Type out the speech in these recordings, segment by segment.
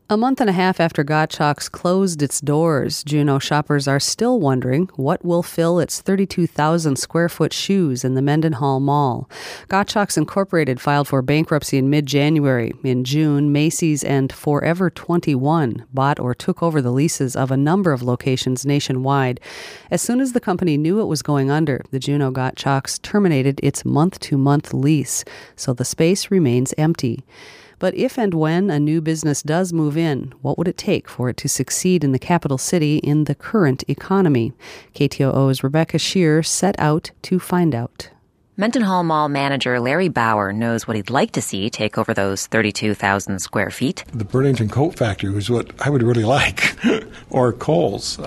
A month and a half after Gottschalk's closed its doors, Juneau shoppers are still wondering what will fill its 32,000 square foot shoes in the Mendenhall Mall. Gottschalk's Incorporated filed for bankruptcy in mid-January. In June, Macy's and Forever 21 bought or took over the leases of a number of locations nationwide. As soon as the company knew it was going under, the Juneau Gottschalk's terminated its month-to-month lease, so the space remains empty. But if and when a new business does move in, what would it take for it to succeed in the capital city in the current economy? KTOO's Rebecca Shear set out to find out. Mendenhall Mall manager Larry Bauer knows what he'd like to see take over those 32,000 square feet. The Burlington Coat Factory was what I would really like, or Kohl's.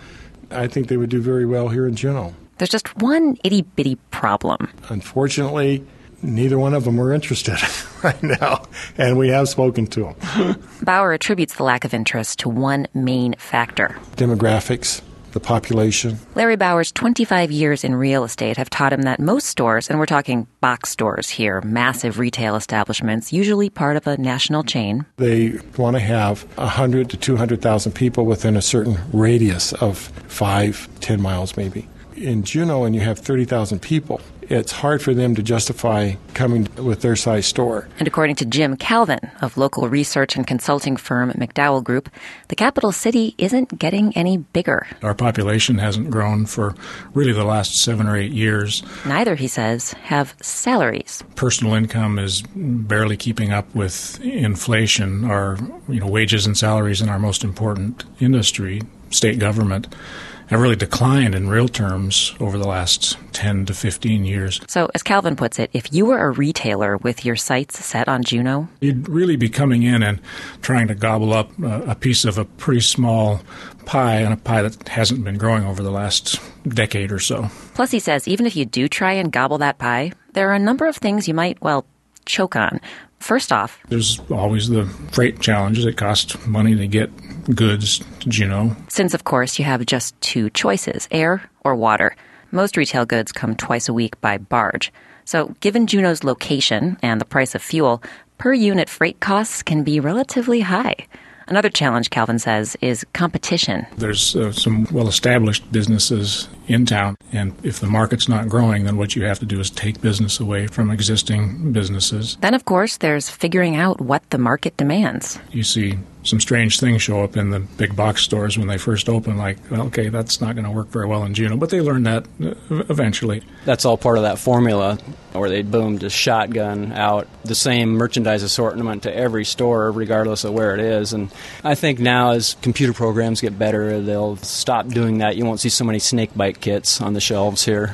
I think they would do very well here in Juneau. There's just one itty-bitty problem. Unfortunately, neither one of them are interested right now, and we have spoken to them. Bauer attributes the lack of interest to one main factor: demographics, the population. Larry Bauer's 25 years in real estate have taught him that most stores, and we're talking box stores here, massive retail establishments, usually part of a national chain. They want to have 100 to 200,000 people within a certain radius of 5-10 miles maybe. In Juneau, when you have 30,000 people, it's hard for them to justify coming with their size store. And according to Jim Calvin of local research and consulting firm McDowell Group, the capital city isn't getting any bigger. Our population hasn't grown for really the last 7 or 8 years. Neither, he says, have salaries. Personal income is barely keeping up with inflation. Our wages and salaries in our most important industry, state government, have really declined in real terms over the last 10 to 15 years. So, as Calvin puts it, if you were a retailer with your sights set on Juneau, you'd really be coming in and trying to gobble up a piece of a pretty small pie, and a pie that hasn't been growing over the last decade or so. Plus, he says, even if you do try and gobble that pie, there are a number of things you might, choke on. First off, there's always the freight challenges. It costs money to get goods to Juneau. Since, of course, you have just two choices, air or water. Most retail goods come twice a week by barge. So given Juneau's location and the price of fuel, per unit freight costs can be relatively high. Another challenge, Calvin says, is competition. There's some well-established businesses in town, and if the market's not growing, then what you have to do is take business away from existing businesses. Then, of course, there's figuring out what the market demands. You see some strange things show up in the big box stores when they first open, like, okay, that's not going to work very well in Juneau, but they learn that eventually. That's all part of that formula where they boom, just shotgun out the same merchandise assortment to every store, regardless of where it is. And I think now as computer programs get better, they'll stop doing that. You won't see so many snake bite kits on the shelves here.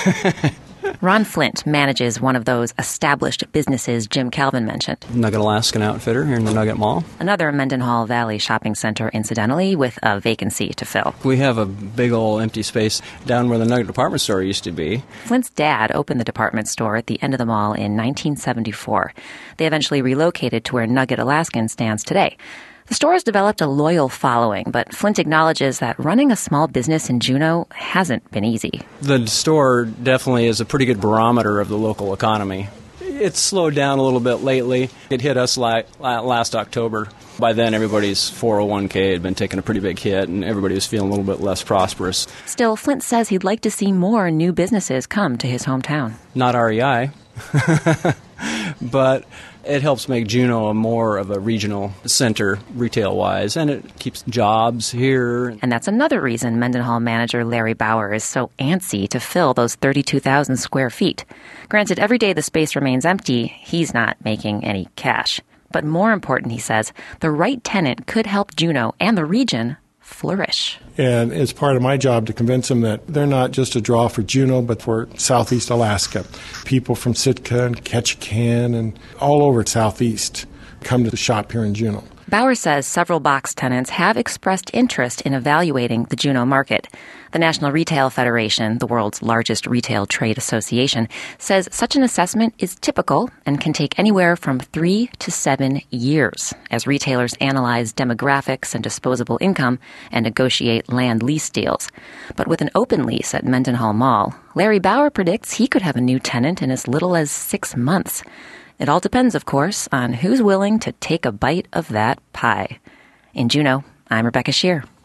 Ron Flint manages one of those established businesses Jim Calvin mentioned. Nugget Alaskan Outfitter here in the Nugget Mall. Another Mendenhall Valley shopping center, incidentally, with a vacancy to fill. We have a big old empty space down where the Nugget department store used to be. Flint's dad opened the department store at the end of the mall in 1974. They eventually relocated to where Nugget Alaskan stands today. The store has developed a loyal following, but Flint acknowledges that running a small business in Juneau hasn't been easy. The store definitely is a pretty good barometer of the local economy. It's slowed down a little bit lately. It hit us last October. By then, everybody's 401k had been taking a pretty big hit, and everybody was feeling a little bit less prosperous. Still, Flint says he'd like to see more new businesses come to his hometown. Not REI, but it helps make Juneau more of a regional center retail-wise, and it keeps jobs here. And that's another reason Mendenhall manager Larry Bauer is so antsy to fill those 32,000 square feet. Granted, every day the space remains empty, he's not making any cash. But more important, he says, the right tenant could help Juneau and the region flourish. And it's part of my job to convince them that they're not just a draw for Juneau, but for Southeast Alaska. People from Sitka and Ketchikan and all over Southeast come to shop here in Juneau. Bauer says several box tenants have expressed interest in evaluating the Juneau market. The National Retail Federation, the world's largest retail trade association, says such an assessment is typical and can take anywhere from 3 to 7 years as retailers analyze demographics and disposable income and negotiate land lease deals. But with an open lease at Mendenhall Mall, Larry Bauer predicts he could have a new tenant in as little as 6 months. It all depends, of course, on who's willing to take a bite of that pie. In Juneau, I'm Rebecca Shear.